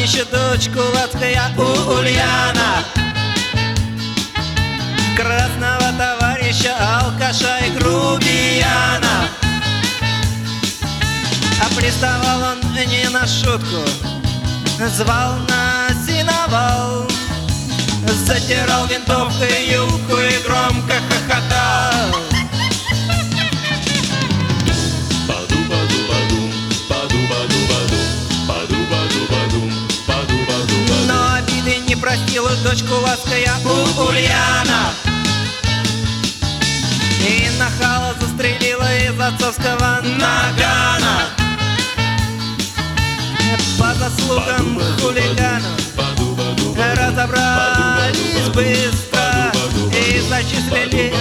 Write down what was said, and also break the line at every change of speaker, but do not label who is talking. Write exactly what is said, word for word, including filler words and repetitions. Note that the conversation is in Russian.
ищет дочку Лацкая у Ульяна, красного товарища, алкаша и грубияна. А приставал он не на шутку, звал на сеновал, затирал винтовкой юбку и громко хохотал. Но обиды не простила дочку Лацкая у Ульяна, и нахала застрелила из отцовского нагана. По заслугам хулиганов разобрались быстро и зачислили